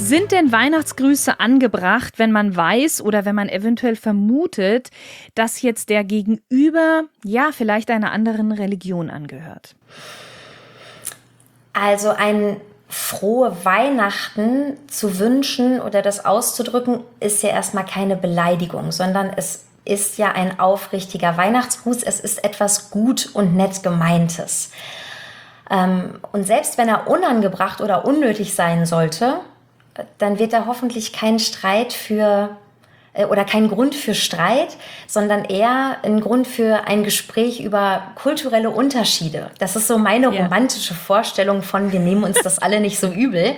Sind denn Weihnachtsgrüße angebracht, wenn man weiß oder wenn man eventuell vermutet, dass jetzt der Gegenüber ja vielleicht einer anderen Religion angehört? Also ein frohe Weihnachten zu wünschen oder das auszudrücken, ist ja erstmal keine Beleidigung, sondern es ist ja ein aufrichtiger Weihnachtsgruß. Es ist etwas gut und nett Gemeintes. Und selbst wenn er unangebracht oder unnötig sein sollte, dann wird er hoffentlich kein Streit für oder kein Grund für Streit, sondern eher ein Grund für ein Gespräch über kulturelle Unterschiede. Das ist so meine romantische Vorstellung von, wir nehmen uns das alle nicht so übel.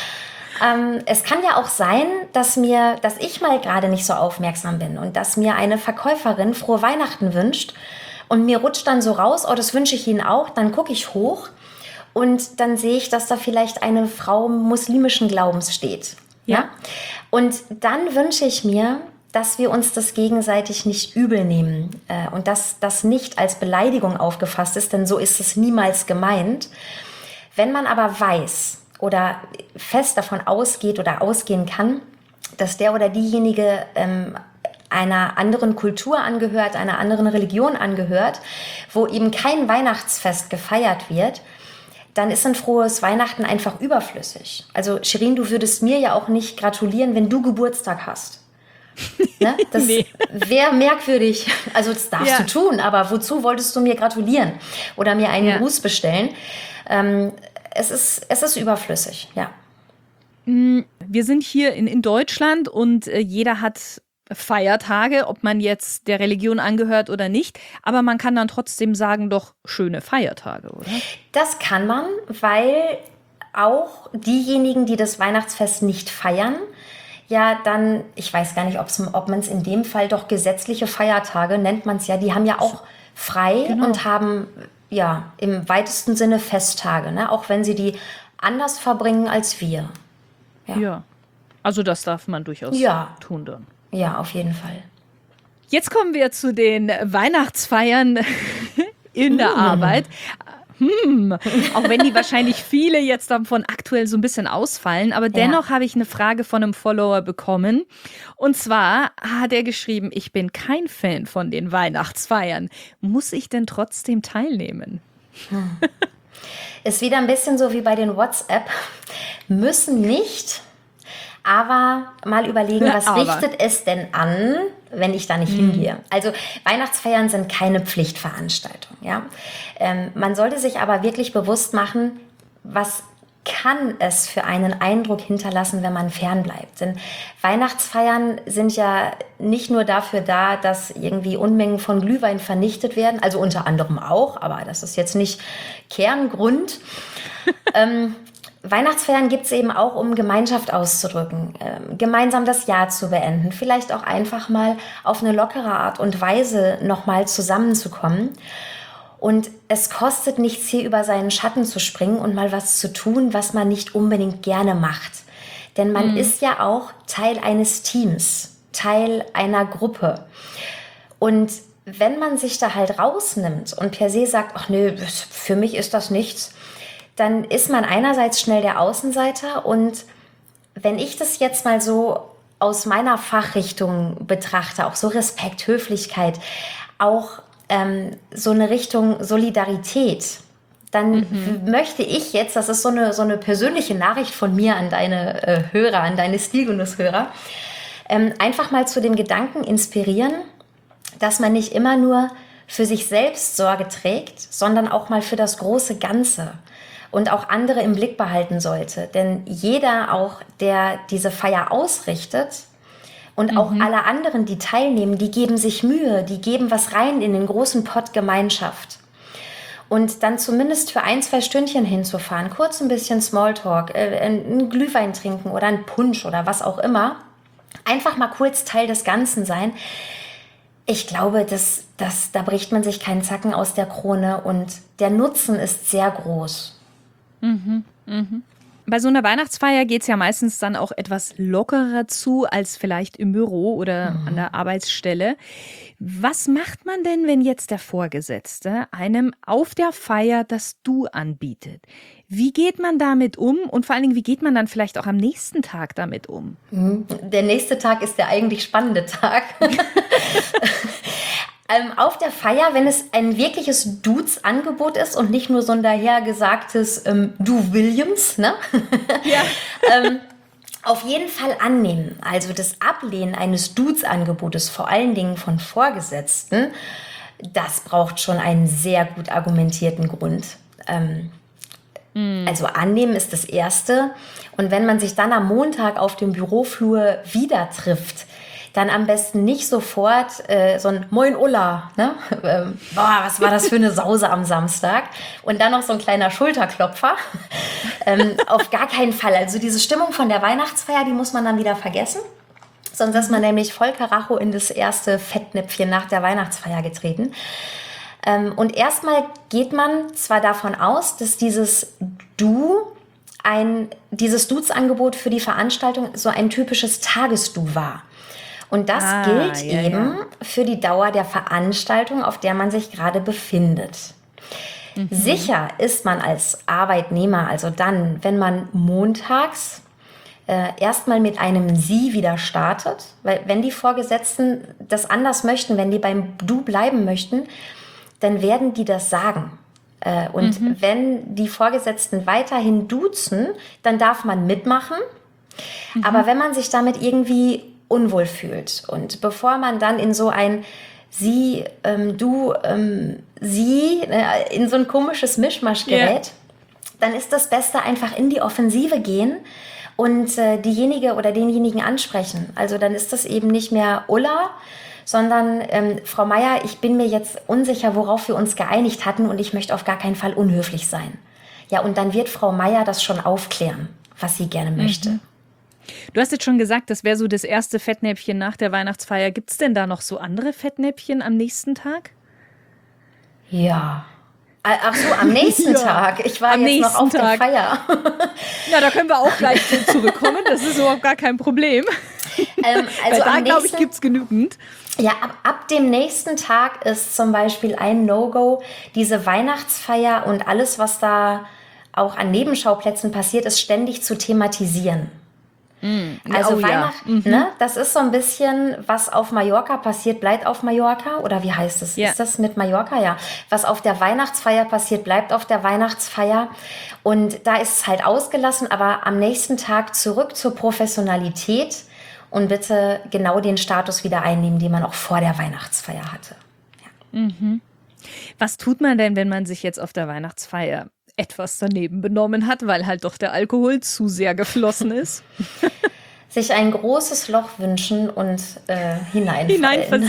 Es kann ja auch sein, dass ich mal gerade nicht so aufmerksam bin und dass mir eine Verkäuferin frohe Weihnachten wünscht und mir rutscht dann so raus, oh, das wünsche ich Ihnen auch, dann gucke ich hoch und dann sehe ich, dass da vielleicht eine Frau muslimischen Glaubens steht. Ja? Und dann wünsche ich mir, dass wir uns das gegenseitig nicht übel nehmen und dass das nicht als Beleidigung aufgefasst ist, denn so ist es niemals gemeint. Wenn man aber weiß oder fest davon ausgeht oder ausgehen kann, dass der oder diejenige einer anderen Kultur angehört, einer anderen Religion angehört, wo eben kein Weihnachtsfest gefeiert wird, dann ist ein frohes Weihnachten einfach überflüssig. Also Shirin, du würdest mir ja auch nicht gratulieren, wenn du Geburtstag hast. Ne? Das wäre merkwürdig. Also das darfst du tun, aber wozu wolltest du mir gratulieren oder mir einen Gruß bestellen? Es ist überflüssig, ja. Wir sind hier in Deutschland und jeder hat Feiertage, ob man jetzt der Religion angehört oder nicht. Aber man kann dann trotzdem sagen, doch schöne Feiertage, oder? Das kann man, weil auch diejenigen, die das Weihnachtsfest nicht feiern, ja dann, ich weiß gar nicht, ob man es in dem Fall doch gesetzliche Feiertage nennt man es ja, die haben ja auch frei und haben ja im weitesten Sinne Festtage, ne? Auch wenn sie die anders verbringen als wir. Ja, also das darf man durchaus tun dann. Ja, auf jeden Fall. Jetzt kommen wir zu den Weihnachtsfeiern in der Arbeit. Auch wenn die wahrscheinlich viele jetzt davon aktuell so ein bisschen ausfallen. Aber dennoch habe ich eine Frage von einem Follower bekommen. Und zwar hat er geschrieben, ich bin kein Fan von den Weihnachtsfeiern. Muss ich denn trotzdem teilnehmen? Ist wieder ein bisschen so wie bei den WhatsApp. Müssen nicht. Aber mal überlegen, was richtet es denn an, wenn ich da nicht hingehe? Also Weihnachtsfeiern sind keine Pflichtveranstaltung. Ja? Man sollte sich aber wirklich bewusst machen, was kann es für einen Eindruck hinterlassen, wenn man fernbleibt. Denn Weihnachtsfeiern sind ja nicht nur dafür da, dass irgendwie Unmengen von Glühwein vernichtet werden, also unter anderem auch, aber das ist jetzt nicht Kerngrund. Weihnachtsfeiern gibt es eben auch, um Gemeinschaft auszudrücken, gemeinsam das Jahr zu beenden, vielleicht auch einfach mal auf eine lockere Art und Weise nochmal zusammenzukommen. Und es kostet nichts, hier über seinen Schatten zu springen und mal was zu tun, was man nicht unbedingt gerne macht. Denn man ist ja auch Teil eines Teams, Teil einer Gruppe. Und wenn man sich da halt rausnimmt und per se sagt, ach nö, für mich ist das nichts, dann ist man einerseits schnell der Außenseiter und wenn ich das jetzt mal so aus meiner Fachrichtung betrachte, auch so Respekt, Höflichkeit, auch so eine Richtung Solidarität, dann möchte ich jetzt, das ist so eine persönliche Nachricht von mir an deine Hörer, an deine Stilgenusshörer, einfach mal zu dem Gedanken inspirieren, dass man nicht immer nur für sich selbst Sorge trägt, sondern auch mal für das große Ganze. Und auch andere im Blick behalten sollte. Denn jeder auch, der diese Feier ausrichtet und auch alle anderen, die teilnehmen, die geben sich Mühe, die geben was rein in den großen Pott Gemeinschaft. Und dann zumindest für 1-2 Stündchen hinzufahren, kurz ein bisschen Smalltalk, einen Glühwein trinken oder einen Punsch oder was auch immer. Einfach mal kurz Teil des Ganzen sein. Ich glaube, da bricht man sich keinen Zacken aus der Krone und der Nutzen ist sehr groß. Bei so einer Weihnachtsfeier geht es ja meistens dann auch etwas lockerer zu als vielleicht im Büro oder an der Arbeitsstelle. Was macht man denn, wenn jetzt der Vorgesetzte einem auf der Feier das Du anbietet? Wie geht man damit um und vor allen Dingen, wie geht man dann vielleicht auch am nächsten Tag damit um? Der nächste Tag ist der eigentlich spannende Tag. Auf der Feier, wenn es ein wirkliches Dudes-Angebot ist und nicht nur so ein dahergesagtes Du Williams, ne? Ja. Auf jeden Fall annehmen. Also das Ablehnen eines Dudes-Angebotes, vor allen Dingen von Vorgesetzten, das braucht schon einen sehr gut argumentierten Grund. Also annehmen ist das Erste. Und wenn man sich dann am Montag auf dem Büroflur wieder trifft, dann am besten nicht sofort so ein Moin Ulla, ne? Boah, was war das für eine Sause am Samstag? Und dann noch so ein kleiner Schulterklopfer. Auf gar keinen Fall. Also diese Stimmung von der Weihnachtsfeier, die muss man dann wieder vergessen. Sonst ist man nämlich voll Karacho in das erste Fettnäpfchen nach der Weihnachtsfeier getreten. Und erstmal geht man zwar davon aus, dass dieses Dudes-Angebot für die Veranstaltung so ein typisches Tagesdu war. Und das gilt eben für die Dauer der Veranstaltung, auf der man sich gerade befindet. Sicher ist man als Arbeitnehmer also dann, wenn man montags erstmal mit einem Sie wieder startet, weil wenn die Vorgesetzten das anders möchten, wenn die beim Du bleiben möchten, dann werden die das sagen. Und wenn die Vorgesetzten weiterhin duzen, dann darf man mitmachen. Aber wenn man sich damit irgendwie unwohl fühlt und bevor man dann in so ein Sie, du, Sie, in so ein komisches Mischmasch gerät, dann ist das Beste einfach in die Offensive gehen und diejenige oder denjenigen ansprechen. Also dann ist das eben nicht mehr Ulla, sondern Frau Meier, ich bin mir jetzt unsicher, worauf wir uns geeinigt hatten und ich möchte auf gar keinen Fall unhöflich sein. Ja, und dann wird Frau Meier das schon aufklären, was sie gerne möchte. Du hast jetzt schon gesagt, das wäre so das erste Fettnäpfchen nach der Weihnachtsfeier. Gibt es denn da noch so andere Fettnäpfchen am nächsten Tag? Ja. Ach so, am nächsten Tag. Ich war jetzt noch auf der Feier. Ja, da können wir auch gleich zurückkommen. Das ist überhaupt gar kein Problem. Also da, glaube ich, gibt es genügend. Ja, ab dem nächsten Tag ist zum Beispiel ein No-Go, diese Weihnachtsfeier und alles, was da auch an Nebenschauplätzen passiert ist, ständig zu thematisieren. Also Weihnachten, ne, das ist so ein bisschen, was auf Mallorca passiert, bleibt auf Mallorca. Oder wie heißt es? Ja. Ist das mit Mallorca? Ja. Was auf der Weihnachtsfeier passiert, bleibt auf der Weihnachtsfeier. Und da ist es halt ausgelassen, aber am nächsten Tag zurück zur Professionalität und bitte genau den Status wieder einnehmen, den man auch vor der Weihnachtsfeier hatte. Ja. Was tut man denn, wenn man sich jetzt auf der Weihnachtsfeier etwas daneben benommen hat, weil halt doch der Alkohol zu sehr geflossen ist? Sich ein großes Loch wünschen und hineinversinken.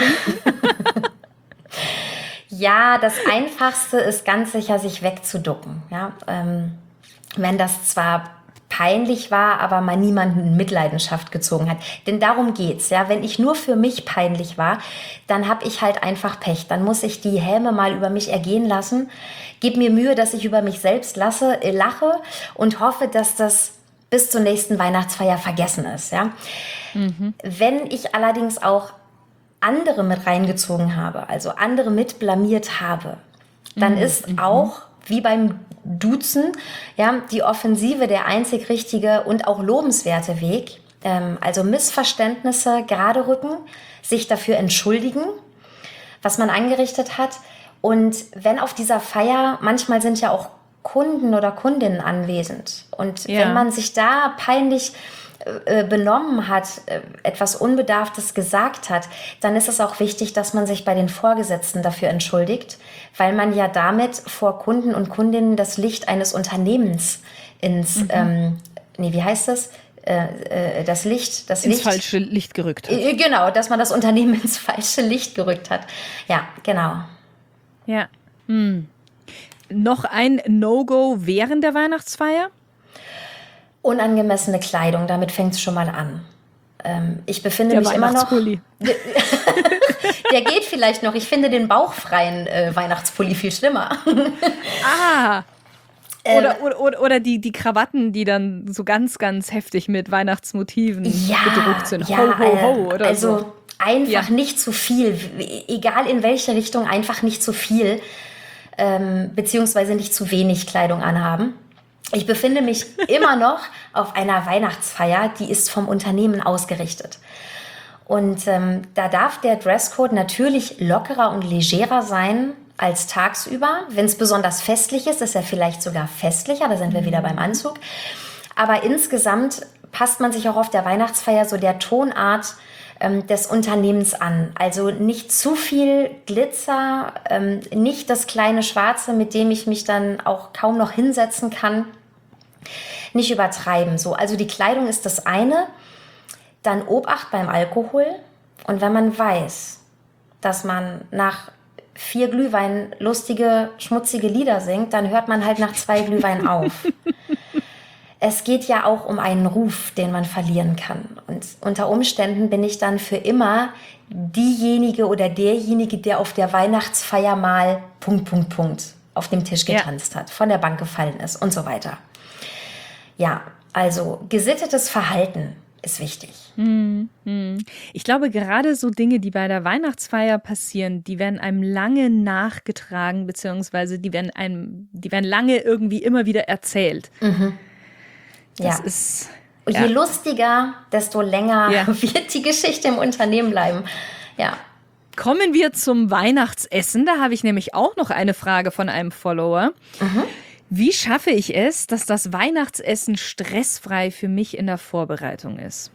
Ja, das Einfachste ist ganz sicher, sich wegzuducken. Ja? Wenn das zwar peinlich war, aber man niemanden in Mitleidenschaft gezogen hat. Denn darum geht's. Ja? Wenn ich nur für mich peinlich war, dann habe ich halt einfach Pech. Dann muss ich die Häme mal über mich ergehen lassen. Gebe mir Mühe, dass ich über mich selbst lache und hoffe, dass das bis zur nächsten Weihnachtsfeier vergessen ist. Ja? Wenn ich allerdings auch andere mit reingezogen habe, also andere mit blamiert habe, dann ist auch, wie beim Duzen, ja, die Offensive der einzig richtige und auch lobenswerte Weg. Also Missverständnisse gerade rücken, sich dafür entschuldigen, was man angerichtet hat. Und wenn auf dieser Feier, manchmal sind ja auch Kunden oder Kundinnen anwesend. Und wenn man sich da peinlich benommen hat, etwas Unbedarftes gesagt hat, dann ist es auch wichtig, dass man sich bei den Vorgesetzten dafür entschuldigt, weil man ja damit vor Kunden und Kundinnen das Licht eines Unternehmens ins, wie heißt das? Ins falsche Licht gerückt hat. Genau, dass man das Unternehmen ins falsche Licht gerückt hat. Ja, genau. Ja. Noch ein No-Go während der Weihnachtsfeier? Unangemessene Kleidung, damit fängt es schon mal an. Ich befinde mich immer noch... Der geht vielleicht noch. Ich finde den bauchfreien Weihnachtspulli viel schlimmer. Oder die Krawatten, die dann so ganz, ganz heftig mit Weihnachtsmotiven bedruckt sind. Ja, Ho, ho, ho oder also so. einfach nicht zu viel, egal in welche Richtung, einfach nicht zu viel, beziehungsweise nicht zu wenig Kleidung anhaben. Ich befinde mich immer noch auf einer Weihnachtsfeier, die ist vom Unternehmen ausgerichtet. Und da darf der Dresscode natürlich lockerer und legerer sein als tagsüber. Wenn es besonders festlich ist er vielleicht sogar festlicher, da sind wir wieder beim Anzug. Aber insgesamt passt man sich auch auf der Weihnachtsfeier so der Tonart des Unternehmens an. Also nicht zu viel Glitzer, nicht das kleine Schwarze, mit dem ich mich dann auch kaum noch hinsetzen kann. Nicht übertreiben. So. Also die Kleidung ist das eine. Dann Obacht beim Alkohol. Und wenn man weiß, dass man nach 4 Glühwein lustige, schmutzige Lieder singt, dann hört man halt nach 2 Glühwein auf. Es geht ja auch um einen Ruf, den man verlieren kann. Und unter Umständen bin ich dann für immer diejenige oder derjenige, der auf der Weihnachtsfeier mal ... auf dem Tisch getanzt hat, von der Bank gefallen ist und so weiter. Ja, also gesittetes Verhalten ist wichtig. Ich glaube, gerade so Dinge, die bei der Weihnachtsfeier passieren, die werden einem lange nachgetragen, beziehungsweise die werden lange irgendwie immer wieder erzählt. Das ist. Und je lustiger, desto länger wird die Geschichte im Unternehmen bleiben. Ja. Kommen wir zum Weihnachtsessen. Da habe ich nämlich auch noch eine Frage von einem Follower. Wie schaffe ich es, dass das Weihnachtsessen stressfrei für mich in der Vorbereitung ist?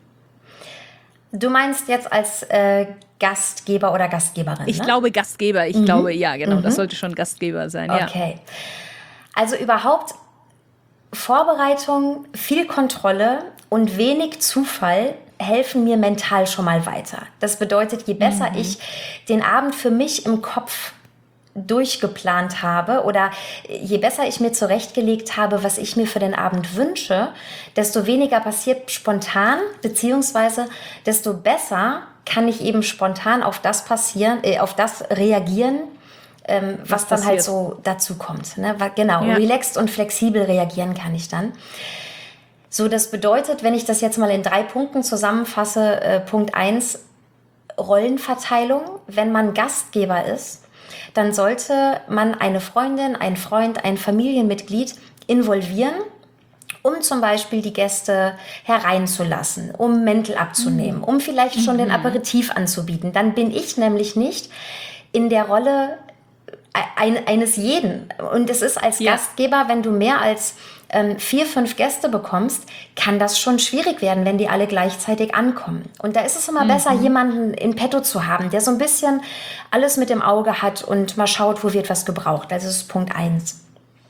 Du meinst jetzt als Gastgeber oder Gastgeberin? Ich glaube Gastgeber. Ich glaube, ja, genau. Das sollte schon Gastgeber sein. Okay. Also überhaupt Vorbereitung, viel Kontrolle und wenig Zufall helfen mir mental schon mal weiter. Das bedeutet, je besser ich den Abend für mich im Kopf durchgeplant habe oder je besser ich mir zurechtgelegt habe, was ich mir für den Abend wünsche, desto weniger passiert spontan, beziehungsweise desto besser kann ich eben spontan auf das reagieren, was dann halt so dazu kommt. Ne? Genau, relaxed und flexibel reagieren kann ich dann. So, das bedeutet, wenn ich das jetzt mal in 3 Punkten zusammenfasse, Punkt 1, Rollenverteilung. Wenn man Gastgeber ist, dann sollte man eine Freundin, einen Freund, ein Familienmitglied involvieren, um zum Beispiel die Gäste hereinzulassen, um Mäntel abzunehmen, um vielleicht schon den Aperitif anzubieten. Dann bin ich nämlich nicht in der Rolle eines jeden. Und es ist als Gastgeber, wenn du mehr als 4, 5 Gäste bekommst, kann das schon schwierig werden, wenn die alle gleichzeitig ankommen. Und da ist es immer besser, jemanden in petto zu haben, der so ein bisschen alles mit im Auge hat und mal schaut, wo wird was gebraucht. Also das ist Punkt 1.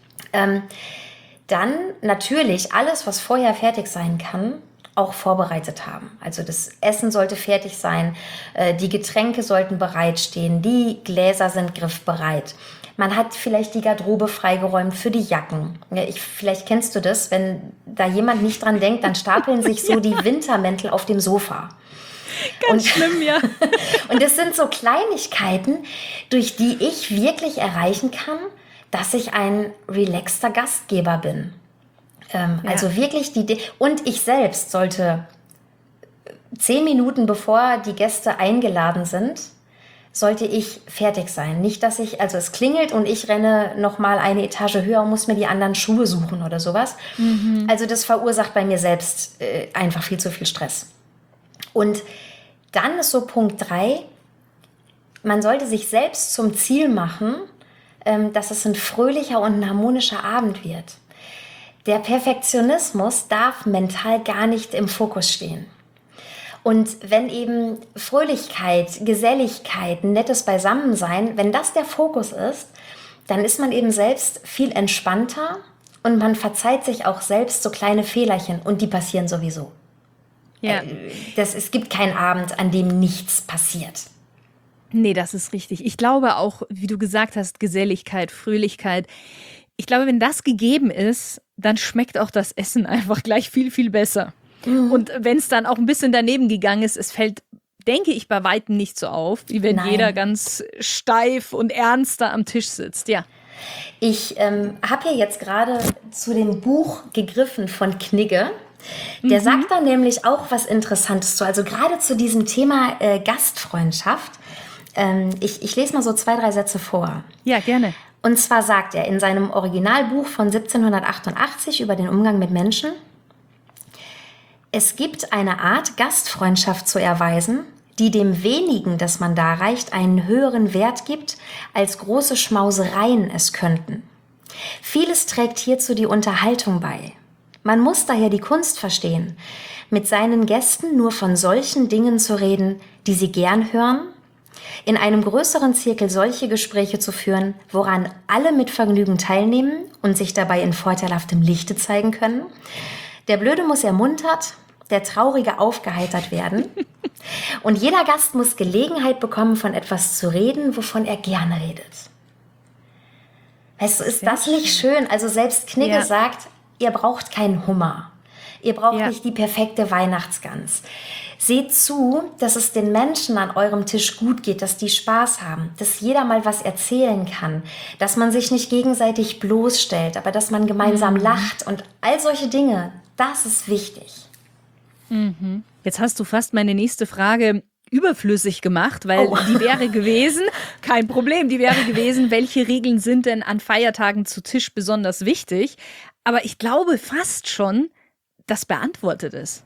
Dann natürlich alles, was vorher fertig sein kann, auch vorbereitet haben. Also das Essen sollte fertig sein, die Getränke sollten bereitstehen, die Gläser sind griffbereit. Man hat vielleicht die Garderobe freigeräumt für die Jacken. Ja, vielleicht kennst du das, wenn da jemand nicht dran denkt, dann stapeln sich so die Wintermäntel auf dem Sofa. Ganz schlimm, ja. Und das sind so Kleinigkeiten, durch die ich wirklich erreichen kann, dass ich ein relaxter Gastgeber bin. Also wirklich und ich selbst sollte 10 Minuten bevor die Gäste eingeladen sind, sollte ich fertig sein. Nicht, dass also es klingelt und ich renne noch mal eine Etage höher und muss mir die anderen Schuhe suchen oder sowas. Also das verursacht bei mir selbst einfach viel zu viel Stress. Und dann ist so Punkt 3, man sollte sich selbst zum Ziel machen, dass es ein fröhlicher und ein harmonischer Abend wird. Der Perfektionismus darf mental gar nicht im Fokus stehen. Und wenn eben Fröhlichkeit, Geselligkeit, ein nettes Beisammensein, wenn das der Fokus ist, dann ist man eben selbst viel entspannter und man verzeiht sich auch selbst so kleine Fehlerchen und die passieren sowieso. Ja. Es gibt keinen Abend, an dem nichts passiert. Nee, das ist richtig. Ich glaube auch, wie du gesagt hast, Geselligkeit, Fröhlichkeit. Ich glaube, wenn das gegeben ist, dann schmeckt auch das Essen einfach gleich viel, viel besser. Und wenn es dann auch ein bisschen daneben gegangen ist, es fällt, denke ich, bei Weitem nicht so auf, wie wenn jeder ganz steif und ernst da am Tisch sitzt, ja. Ich habe ja jetzt gerade zu dem Buch gegriffen von Knigge. Der sagt da nämlich auch was Interessantes zu. Also gerade zu diesem Thema Gastfreundschaft. Ich lese mal so 2, 3 Sätze vor. Ja, gerne. Und zwar sagt er in seinem Originalbuch von 1788 über den Umgang mit Menschen: Es gibt eine Art, Gastfreundschaft zu erweisen, die dem wenigen, das man darreicht, einen höheren Wert gibt, als große Schmausereien es könnten. Vieles trägt hierzu die Unterhaltung bei. Man muss daher die Kunst verstehen, mit seinen Gästen nur von solchen Dingen zu reden, die sie gern hören, in einem größeren Zirkel solche Gespräche zu führen, woran alle mit Vergnügen teilnehmen und sich dabei in vorteilhaftem Lichte zeigen können. Der Blöde muss ermuntert, der Traurige aufgeheitert werden. Und jeder Gast muss Gelegenheit bekommen, von etwas zu reden, wovon er gerne redet. Weißt du, ist das nicht schön? Also selbst Knigge sagt, ihr braucht keinen Hummer. Ihr braucht nicht die perfekte Weihnachtsgans. Seht zu, dass es den Menschen an eurem Tisch gut geht, dass die Spaß haben, dass jeder mal was erzählen kann, dass man sich nicht gegenseitig bloßstellt, aber dass man gemeinsam lacht und all solche Dinge. Das ist wichtig. Jetzt hast du fast meine nächste Frage überflüssig gemacht, weil die wäre gewesen, kein Problem, die wäre gewesen, welche Regeln sind denn an Feiertagen zu Tisch besonders wichtig? Aber ich glaube fast schon, das beantwortet es.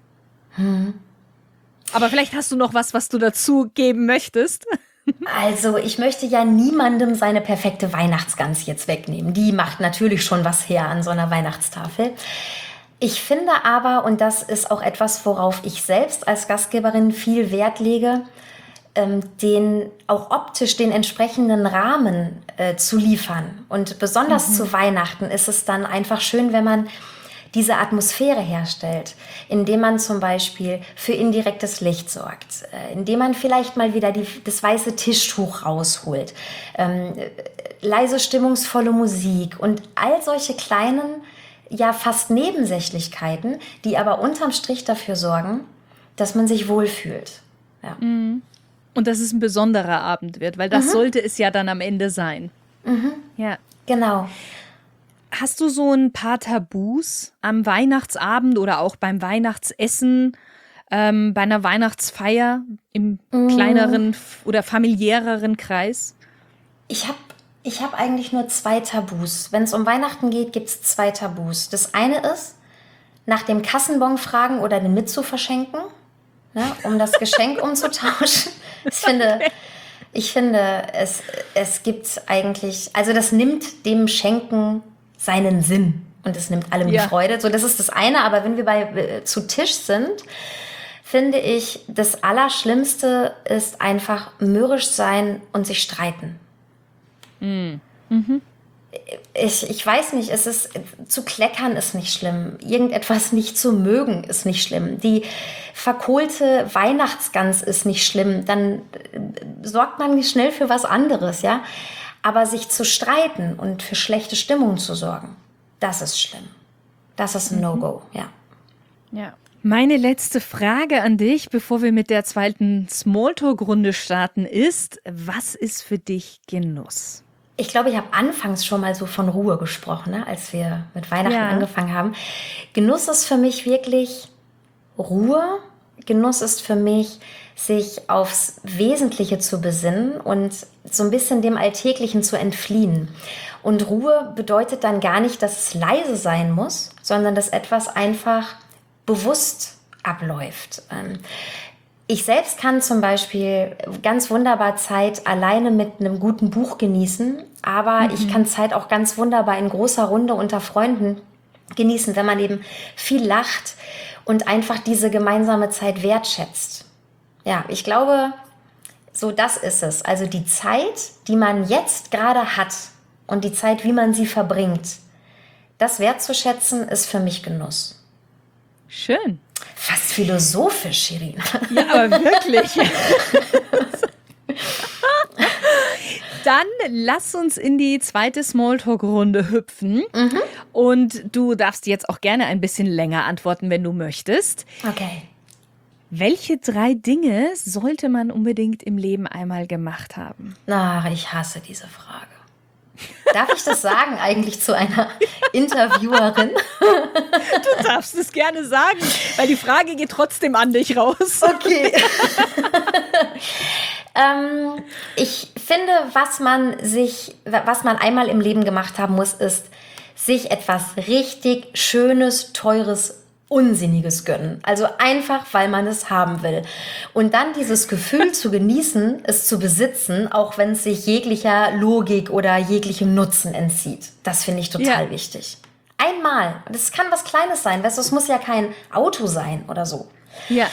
Aber vielleicht hast du noch was du dazu geben möchtest. Also ich möchte ja niemandem seine perfekte Weihnachtsgans jetzt wegnehmen. Die macht natürlich schon was her an so einer Weihnachtstafel. Ich finde aber, und das ist auch etwas, worauf ich selbst als Gastgeberin viel Wert lege, den auch optisch den entsprechenden Rahmen zu liefern. Und besonders zu Weihnachten ist es dann einfach schön, wenn man diese Atmosphäre herstellt, indem man zum Beispiel für indirektes Licht sorgt, indem man vielleicht mal wieder das weiße Tischtuch rausholt, leise stimmungsvolle Musik und all solche kleinen, ja fast Nebensächlichkeiten, die aber unterm Strich dafür sorgen, dass man sich wohlfühlt. Ja. Und dass es ein besonderer Abend wird, weil das sollte es ja dann am Ende sein. Ja. Genau. Hast du so ein paar Tabus am Weihnachtsabend oder auch beim Weihnachtsessen, bei einer Weihnachtsfeier im kleineren oder familiäreren Kreis? Ich hab eigentlich nur 2 Tabus. Wenn es um Weihnachten geht, gibt es 2 Tabus. Das eine ist, nach dem Kassenbon fragen oder den mitzuverschenken, ne, um das Geschenk umzutauschen. Ich finde, es gibt eigentlich, also das nimmt dem Schenken seinen Sinn und es nimmt allem die Freude. So, das ist das eine, aber wenn wir zu Tisch sind, finde ich, das Allerschlimmste ist einfach mürrisch sein und sich streiten. Ich weiß nicht, zu kleckern ist nicht schlimm. Irgendetwas nicht zu mögen ist nicht schlimm. Die verkohlte Weihnachtsgans ist nicht schlimm. Dann sorgt man schnell für was anderes, ja. Aber sich zu streiten und für schlechte Stimmung zu sorgen, das ist schlimm. Das ist ein No-Go, Ja. Meine letzte Frage an dich, bevor wir mit der zweiten Smalltalk-Runde starten, ist: Was ist für dich Genuss? Ich glaube, ich habe anfangs schon mal so von Ruhe gesprochen, ne, als wir mit Weihnachten angefangen haben. Genuss ist für mich wirklich Ruhe. Genuss ist für mich, sich aufs Wesentliche zu besinnen und so ein bisschen dem Alltäglichen zu entfliehen. Und Ruhe bedeutet dann gar nicht, dass es leise sein muss, sondern dass etwas einfach bewusst abläuft. Ich selbst kann zum Beispiel ganz wunderbar Zeit alleine mit einem guten Buch genießen, aber ich kann Zeit auch ganz wunderbar in großer Runde unter Freunden genießen, wenn man eben viel lacht und einfach diese gemeinsame Zeit wertschätzt. Ja, ich glaube, so das ist es. Also die Zeit, die man jetzt gerade hat und die Zeit, wie man sie verbringt, das wertzuschätzen, ist für mich Genuss. Schön. Fast philosophisch, Shirin. Ja, aber wirklich. Dann lass uns in die zweite Smalltalk-Runde hüpfen. Und du darfst jetzt auch gerne ein bisschen länger antworten, wenn du möchtest. Okay. Welche 3 Dinge sollte man unbedingt im Leben einmal gemacht haben? Ach, ich hasse diese Frage. Darf ich das sagen eigentlich zu einer Interviewerin? Du darfst es gerne sagen, weil die Frage geht trotzdem an dich raus. Okay. Ich finde, was man einmal im Leben gemacht haben muss, ist, sich etwas richtig Schönes, Teures, Unsinniges gönnen. Also einfach, weil man es haben will. Und dann dieses Gefühl zu genießen, es zu besitzen, auch wenn es sich jeglicher Logik oder jeglichem Nutzen entzieht. Das finde ich total wichtig. Einmal. Das kann was Kleines sein. Weißt du, es muss ja kein Auto sein oder so. Ja.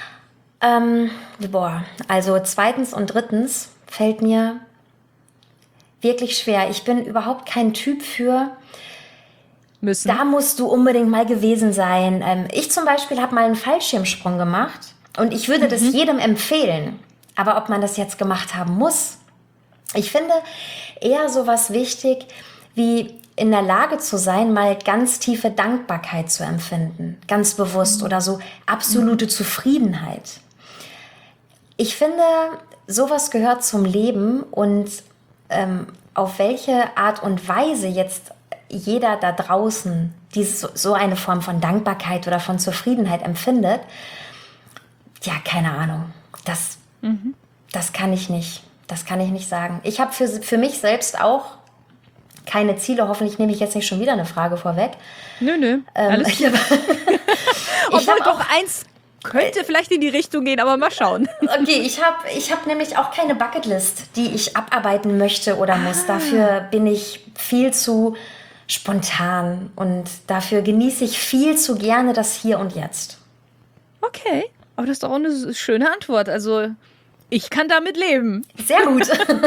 Also zweitens und drittens fällt mir wirklich schwer. Ich bin überhaupt kein Typ für... Da musst du unbedingt mal gewesen sein. Ich zum Beispiel habe mal einen Fallschirmsprung gemacht und ich würde das jedem empfehlen. Aber ob man das jetzt gemacht haben muss? Ich finde eher sowas wichtig, wie in der Lage zu sein, mal ganz tiefe Dankbarkeit zu empfinden. Ganz bewusst oder so absolute Zufriedenheit. Ich finde, sowas gehört zum Leben und auf welche Art und Weise jetzt jeder da draußen so eine Form von Dankbarkeit oder von Zufriedenheit empfindet, ja, keine Ahnung. Das kann ich nicht. Das kann ich nicht sagen. Ich habe für mich selbst auch keine Ziele. Hoffentlich nehme ich jetzt nicht schon wieder eine Frage vorweg. Nö. Alles gut. Obwohl doch eins könnte vielleicht in die Richtung gehen, aber mal schauen. Okay, ich hab nämlich auch keine Bucketlist, die ich abarbeiten möchte oder muss. Dafür bin ich viel zu spontan und dafür genieße ich viel zu gerne das Hier und Jetzt. Okay, aber das ist doch auch eine schöne Antwort. Also ich kann damit leben. Sehr gut.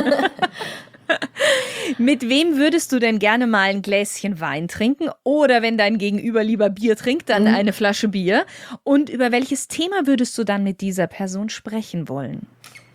Mit wem würdest du denn gerne mal ein Gläschen Wein trinken? Oder wenn dein Gegenüber lieber Bier trinkt, dann eine Flasche Bier. Und über welches Thema würdest du dann mit dieser Person sprechen wollen?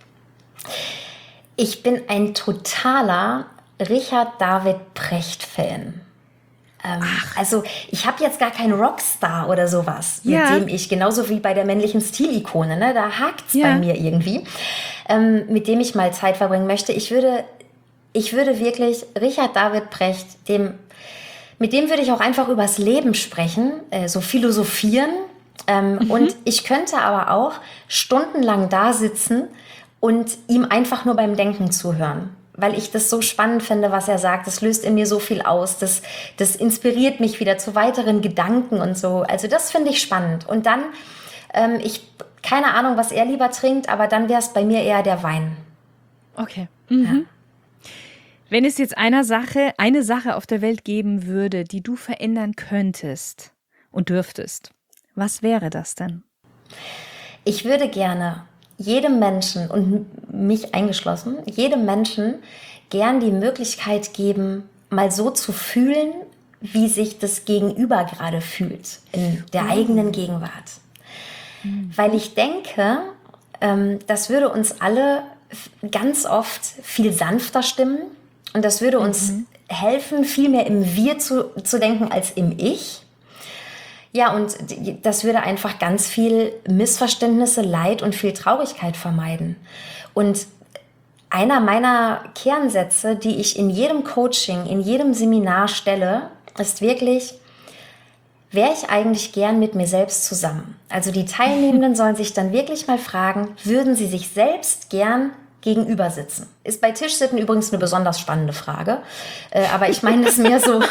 Ich bin ein totaler Richard David Precht-Fan. Also ich habe jetzt gar keinen Rockstar oder sowas, mit dem ich, genauso wie bei der männlichen Stilikone, ne, da hakt's bei mir irgendwie, mit dem ich mal Zeit verbringen möchte. Ich würde wirklich Richard David Precht, mit dem würde ich auch einfach übers Leben sprechen, so philosophieren. Und ich könnte aber auch stundenlang da sitzen und ihm einfach nur beim Denken zuhören. Weil ich das so spannend finde, was er sagt. Das löst in mir so viel aus. Das inspiriert mich wieder zu weiteren Gedanken und so. Also das finde ich spannend. Und dann, keine Ahnung, was er lieber trinkt, aber dann wäre es bei mir eher der Wein. Okay. Ja. Wenn es jetzt eine Sache auf der Welt geben würde, die du verändern könntest und dürftest, was wäre das denn? Ich würde gerne jedem Menschen, und mich eingeschlossen, jedem Menschen gern die Möglichkeit geben, mal so zu fühlen, wie sich das Gegenüber gerade fühlt, in der eigenen Gegenwart. Weil ich denke, das würde uns alle ganz oft viel sanfter stimmen und das würde uns helfen, viel mehr im Wir zu denken als im Ich. Ja, und das würde einfach ganz viel Missverständnisse, Leid und viel Traurigkeit vermeiden. Und einer meiner Kernsätze, die ich in jedem Coaching, in jedem Seminar stelle, ist wirklich: Wäre ich eigentlich gern mit mir selbst zusammen? Also die Teilnehmenden sollen sich dann wirklich mal fragen, würden sie sich selbst gern gegenüber sitzen? Ist bei Tischsitten übrigens eine besonders spannende Frage. Aber ich meine das mehr so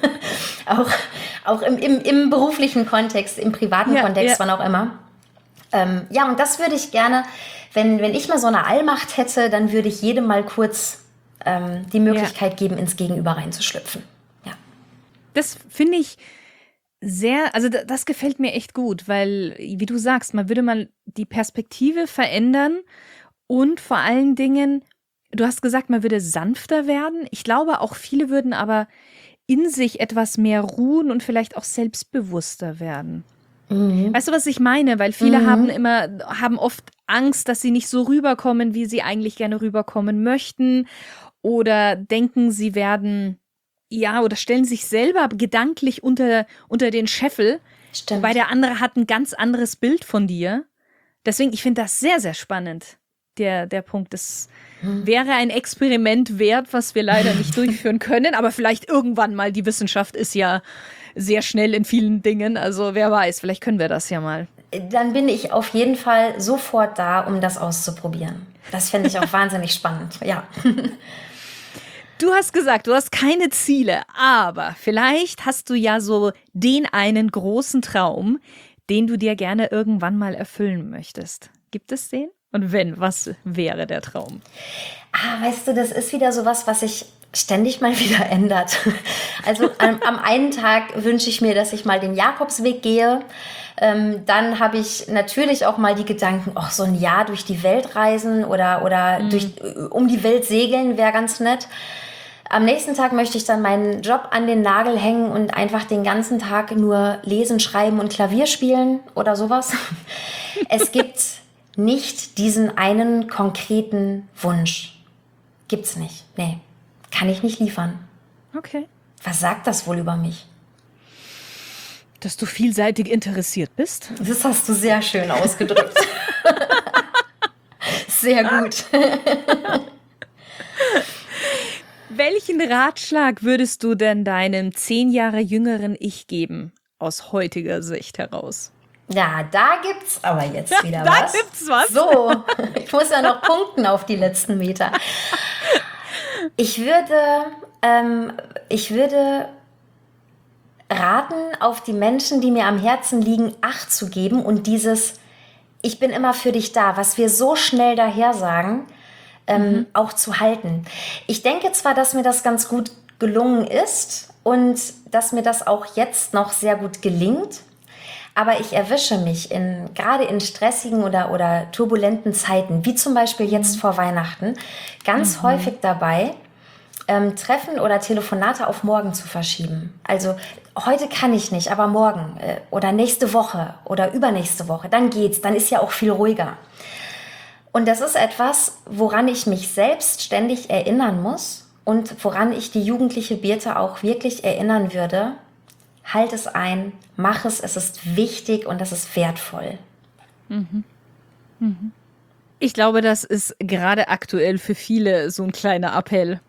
auch im beruflichen Kontext, im privaten Kontext, wann auch immer. Und das würde ich gerne, wenn ich mal so eine Allmacht hätte, dann würde ich jedem mal kurz die Möglichkeit geben, ins Gegenüber reinzuschlüpfen. Ja. Das finde ich das gefällt mir echt gut, weil, wie du sagst, man würde mal die Perspektive verändern und vor allen Dingen, du hast gesagt, man würde sanfter werden. Ich glaube, auch viele würden aber in sich etwas mehr ruhen und vielleicht auch selbstbewusster werden. Weißt du, was ich meine? Weil viele haben oft Angst, dass sie nicht so rüberkommen, wie sie eigentlich gerne rüberkommen möchten, oder denken, sie werden oder stellen sich selber gedanklich unter den Scheffel, weil der andere hat ein ganz anderes Bild von dir. Deswegen, ich finde das sehr, sehr spannend, der Punkt. Das wäre ein Experiment wert, was wir leider nicht durchführen können. Aber vielleicht irgendwann mal. Die Wissenschaft ist ja sehr schnell in vielen Dingen. Also wer weiß, vielleicht können wir das ja mal. Dann bin ich auf jeden Fall sofort da, um das auszuprobieren. Das fände ich auch wahnsinnig spannend, ja. Du hast gesagt, du hast keine Ziele, aber vielleicht hast du ja so den einen großen Traum, den du dir gerne irgendwann mal erfüllen möchtest. Gibt es den? Und wenn, was wäre der Traum? Weißt du, das ist wieder sowas, was sich ständig mal wieder ändert. Also am einen Tag wünsche ich mir, dass ich mal den Jakobsweg gehe. Dann habe ich natürlich auch mal die Gedanken, so ein Jahr durch die Welt reisen oder um die Welt segeln wäre ganz nett. Am nächsten Tag möchte ich dann meinen Job an den Nagel hängen und einfach den ganzen Tag nur lesen, schreiben und Klavier spielen oder sowas. Es gibt nicht diesen einen konkreten Wunsch. Gibt's nicht. Nee, kann ich nicht liefern. Okay. Was sagt das wohl über mich? Dass du vielseitig interessiert bist. Das hast du sehr schön ausgedrückt. Sehr gut. Welchen Ratschlag würdest du denn deinem 10 Jahre jüngeren Ich geben, aus heutiger Sicht heraus? Ja, da gibt's aber jetzt wieder was. Da gibt's was. So, ich muss ja noch punkten auf die letzten Meter. Ich würde raten, auf die Menschen, die mir am Herzen liegen, Acht zu geben und dieses Ich bin immer für dich da, was wir so schnell daher sagen, auch zu halten. Ich denke zwar, dass mir das ganz gut gelungen ist und dass mir das auch jetzt noch sehr gut gelingt, aber ich erwische mich gerade in stressigen oder turbulenten Zeiten, wie zum Beispiel jetzt vor Weihnachten, ganz häufig dabei, Treffen oder Telefonate auf morgen zu verschieben. Also heute kann ich nicht, aber morgen oder nächste Woche oder übernächste Woche, dann geht's, dann ist ja auch viel ruhiger. Und das ist etwas, woran ich mich selbst ständig erinnern muss und woran ich die jugendliche Birte auch wirklich erinnern würde. Halt es ein, mach es ist wichtig und es ist wertvoll. Ich glaube, das ist gerade aktuell für viele so ein kleiner Appell.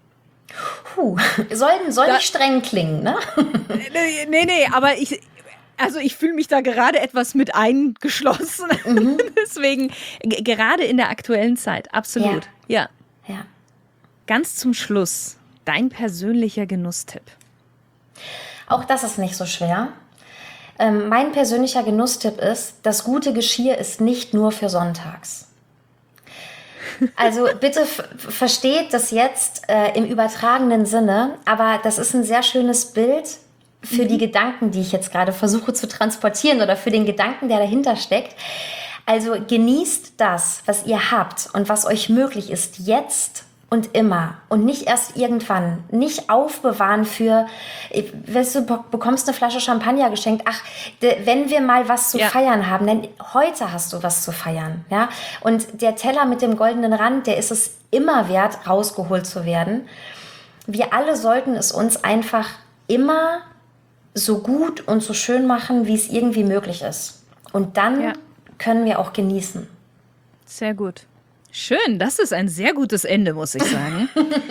Soll nicht streng klingen, ne? Nee, aber ich fühle mich da gerade etwas mit eingeschlossen. Deswegen, gerade in der aktuellen Zeit, absolut. Ja. Ganz zum Schluss, dein persönlicher Genusstipp. Auch das ist nicht so schwer. Mein persönlicher Genusstipp ist, das gute Geschirr ist nicht nur für sonntags. Also bitte versteht das jetzt im übertragenen Sinne, aber das ist ein sehr schönes Bild für die Gedanken, die ich jetzt gerade versuche zu transportieren oder für den Gedanken, der dahinter steckt. Also genießt das, was ihr habt und was euch möglich ist, jetzt und immer und nicht erst irgendwann. Nicht aufbewahren für, weißt du, bekommst eine Flasche Champagner geschenkt. Ach, wenn wir mal was zu feiern haben, dann heute hast du was zu feiern. Ja? Und der Teller mit dem goldenen Rand, der ist es immer wert, rausgeholt zu werden. Wir alle sollten es uns einfach immer so gut und so schön machen, wie es irgendwie möglich ist. Und dann können wir auch genießen. Sehr gut. Schön, das ist ein sehr gutes Ende, muss ich sagen.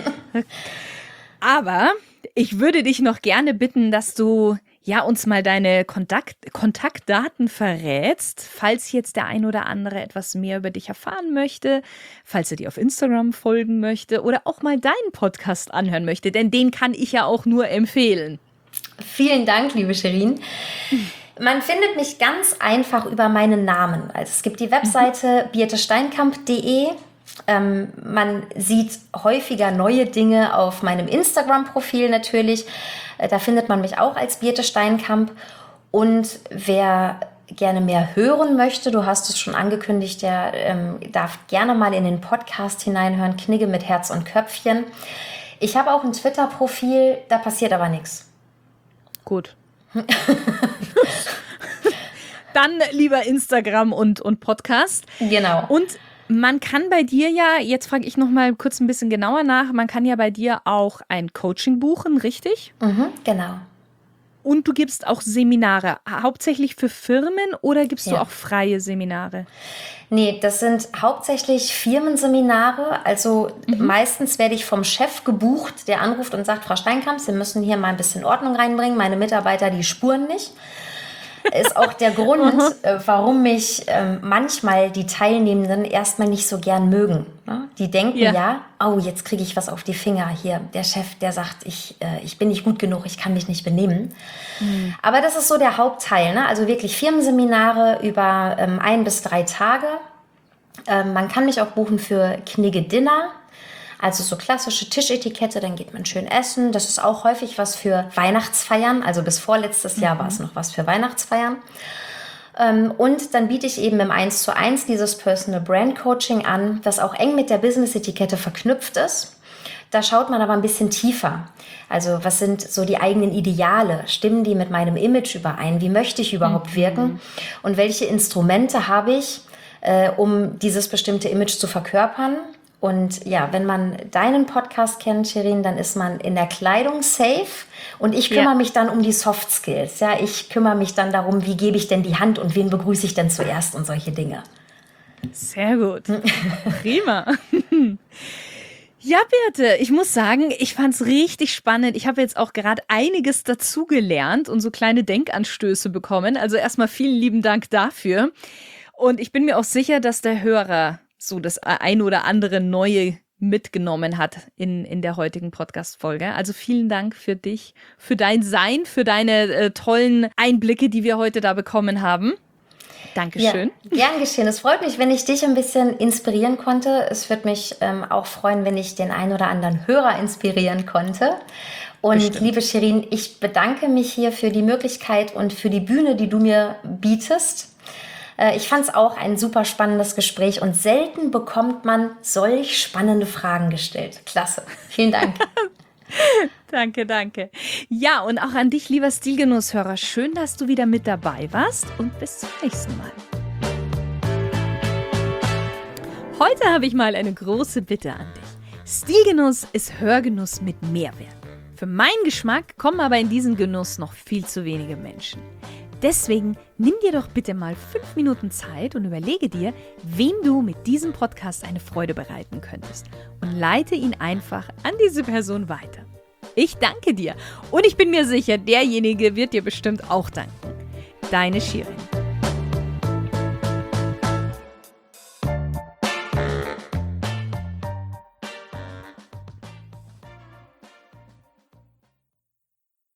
Aber ich würde dich noch gerne bitten, dass du uns mal deine Kontaktdaten verrätst, falls jetzt der ein oder andere etwas mehr über dich erfahren möchte, falls er dir auf Instagram folgen möchte oder auch mal deinen Podcast anhören möchte, denn den kann ich ja auch nur empfehlen. Vielen Dank, liebe Sherin. Man findet mich ganz einfach über meinen Namen. Also es gibt die Webseite birtesteinkamp.de. Man sieht häufiger neue Dinge auf meinem Instagram-Profil natürlich. Da findet man mich auch als Birte Steinkamp. Und wer gerne mehr hören möchte, du hast es schon angekündigt, der darf gerne mal in den Podcast hineinhören, Knigge mit Herz und Köpfchen. Ich habe auch ein Twitter-Profil, da passiert aber nichts. Gut. Dann lieber Instagram und Podcast. Genau. Und man kann bei dir jetzt frage ich noch mal kurz ein bisschen genauer nach, man kann ja bei dir auch ein Coaching buchen, richtig? Genau. Und du gibst auch Seminare, hauptsächlich für Firmen oder gibst du Ja. auch freie Seminare? Nee, das sind hauptsächlich Firmenseminare. Also meistens werde ich vom Chef gebucht, der anruft und sagt, Frau Steinkamp, Sie müssen hier mal ein bisschen Ordnung reinbringen. Meine Mitarbeiter, die spuren nicht. Ist auch der Grund, warum mich manchmal die Teilnehmenden erstmal nicht so gern mögen. Ne? Die denken Ja. oh, jetzt kriege ich was auf die Finger hier. Der Chef, der sagt, ich bin nicht gut genug, ich kann mich nicht benehmen. Aber das ist so der Hauptteil. Ne? Also wirklich Firmenseminare über 1 bis 3 Tage. Man kann mich auch buchen für Knigge Dinner. Also so klassische Tischetikette, dann geht man schön essen. Das ist auch häufig was für Weihnachtsfeiern. Also bis vorletztes Jahr war es noch was für Weihnachtsfeiern. Und dann biete ich eben im 1:1 dieses Personal Brand Coaching an, das auch eng mit der Business-Etikette verknüpft ist. Da schaut man aber ein bisschen tiefer. Also was sind so die eigenen Ideale? Stimmen die mit meinem Image überein? Wie möchte ich überhaupt wirken? Und welche Instrumente habe ich, um dieses bestimmte Image zu verkörpern? Und ja, wenn man deinen Podcast kennt, Shirin, dann ist man in der Kleidung safe und ich kümmere mich dann um die Soft Skills. Ja, ich kümmere mich dann darum, wie gebe ich denn die Hand und wen begrüße ich denn zuerst und solche Dinge. Sehr gut. Prima. Ja, Birte, ich muss sagen, ich fand's richtig spannend. Ich habe jetzt auch gerade einiges dazugelernt und so kleine Denkanstöße bekommen. Also erstmal vielen lieben Dank dafür. Und ich bin mir auch sicher, dass der Hörer so das ein oder andere Neue mitgenommen hat in der heutigen Podcast-Folge. Also vielen Dank für dich, für dein Sein, für deine tollen Einblicke, die wir heute da bekommen haben. Dankeschön. Ja, gern geschehen. Es freut mich, wenn ich dich ein bisschen inspirieren konnte. Es würde mich auch freuen, wenn ich den einen oder anderen Hörer inspirieren konnte. Und Bestimmt. liebe Shirin, ich bedanke mich hier für die Möglichkeit und für die Bühne, die du mir bietest. Ich fand es auch ein super spannendes Gespräch und selten bekommt man solch spannende Fragen gestellt. Klasse. Vielen Dank. Danke. Ja, und auch an dich, lieber Stilgenusshörer. Schön, dass du wieder mit dabei warst und bis zum nächsten Mal. Heute habe ich mal eine große Bitte an dich. Stilgenuss ist Hörgenuss mit Mehrwert. Für meinen Geschmack kommen aber in diesen Genuss noch viel zu wenige Menschen. Deswegen nimm dir doch bitte mal 5 Minuten Zeit und überlege dir, wem du mit diesem Podcast eine Freude bereiten könntest und leite ihn einfach an diese Person weiter. Ich danke dir und ich bin mir sicher, derjenige wird dir bestimmt auch danken. Deine Shirin.